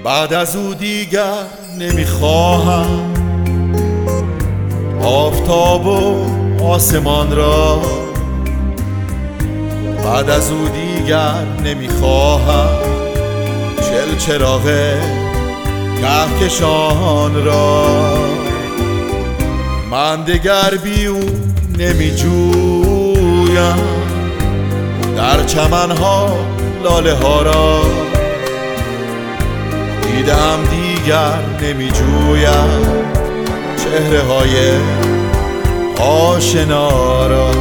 بعد از او دیگر نمیخواهم آفتاب و آسمان را. بعد از او دیگر نمیخواهم چراغ کهکشان را. من دگر بی او نمی جویم در چمنها لاله ها را. دیدم دیگر نمی جویم چهره های آشنا را.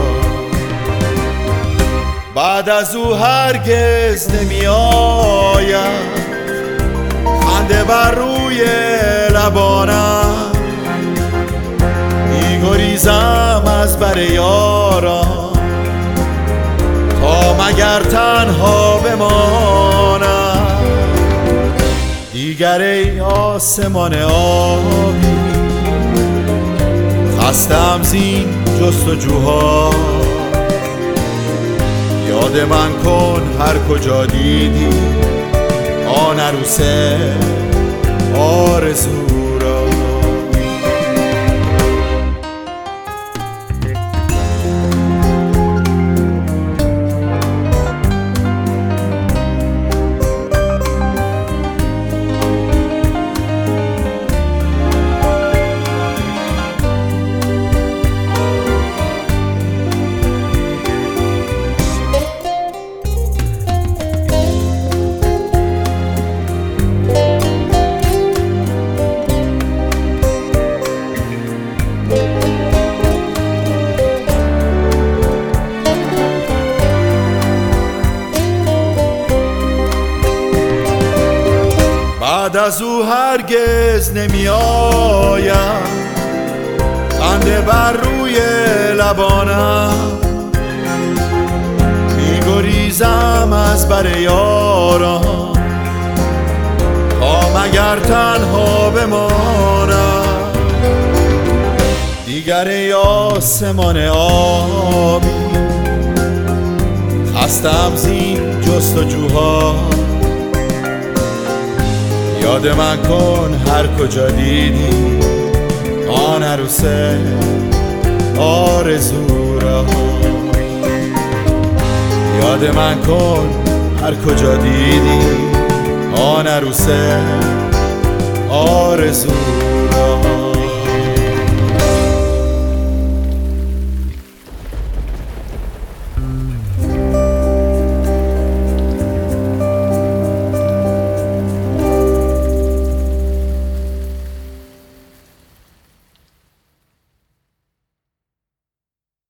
بعد از او هرگز نمی آید خنده بر روی لبانم. می‌گریزم از بر یاران تا مگر تنها بمانم. دیگر ای آسمان آبی خستم زین جستجوها. یاد من کن هر کجا دیدی آن عروس آرزو را. بعد از او هرگز نمی آیم خنده بر روی لبانم. می‌گریزم از بر یاران تا مگر تنها بمانم. دیگر ای آسمان آبی خستم زین جستجوها. یاد من کن هر کجا دیدی آن عروس آرزو را. یاد من کن هر کجا دیدی آن عروس آرزو را.